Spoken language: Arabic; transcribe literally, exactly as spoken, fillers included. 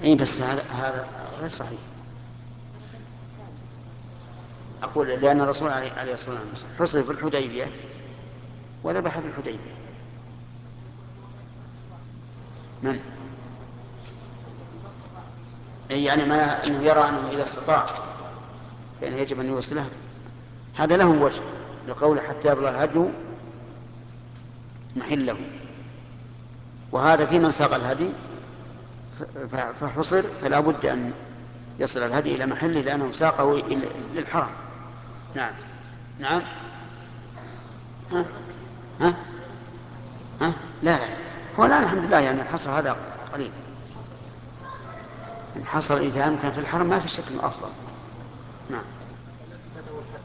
اي بس هذا هذا غير صحيح. اقول لان الرسول عليه عليه الصلاه والسلام حصل في الحديبيه وذبح في الحديبيه. من؟ أي يعني ما أنه يرى أنه إذا استطاع فإنه يجب أن يوصله، هذا له وجه لقوله حتى يبلغ الهدي محله، وهذا في من ساق الهدي فحصر فلا بد أن يصل الهدي إلى محله لأنه ساقه للحرم. نعم. نعم. ها ها ها لا لا، هو الآن الحمد لله يعني الحصر هذا قليل، الحصر إذا أمكن في الحرم ما في شك أنه أفضل. نعم.